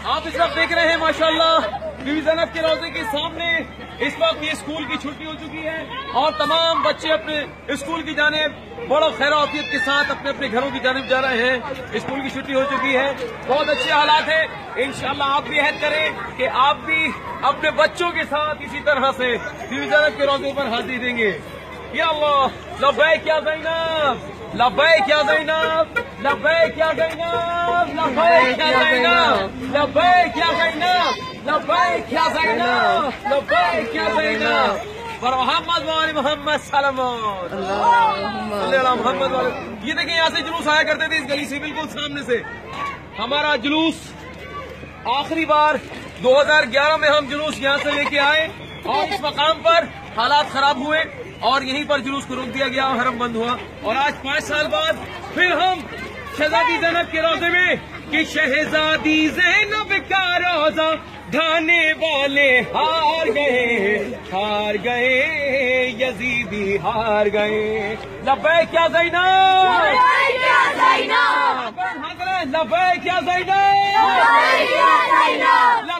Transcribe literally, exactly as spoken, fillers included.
آپ اس وقت دیکھ رہے ہیں ماشاءاللہ بی بی زینب کے روضے کے سامنے اس وقت یہ اسکول کی چھٹی ہو چکی ہے اور تمام بچے اپنے اسکول کی جانب بڑا خیر و عافیت کے ساتھ اپنے اپنے گھروں کی جانب جا رہے ہیں. اسکول کی چھٹی ہو چکی ہے, بہت اچھے حالات ہیں. انشاءاللہ آپ بھی عہد کریں کہ آپ بھی اپنے بچوں کے ساتھ اسی طرح سے بی بی زینب کے روضے پر حاضری دیں گے. یا اللہ لبیک یا زینب, لبیک یا زینب, لبیک یا زینب, لبیک یا زینب, لبیک یا زینب, لبیک یا زینب, لبیک یا زینب. اور محمد وعلی محمد سلامات اللہ محمد والے. یہ دیکھیں یہاں سے جلوس آیا کرتے تھے اس گلی سے بالکل سامنے سے. ہمارا جلوس آخری بار دو ہزار گیارہ میں ہم جلوس یہاں سے لے کے آئے اور اس مقام پر حالات خراب ہوئے اور یہیں پر جلوس کو روک دیا گیا اور حرم بند ہوا. اور آج پانچ سال بعد پھر ہم شہزادی زینب کے روزے میں کہ شہزادی زینب کا روزہ ڈھانے والے ہار گئے, ہار گئے یزیدی ہار گئے. لبیک یا زینب, لبیک یا زینب, لبیک یا زینب.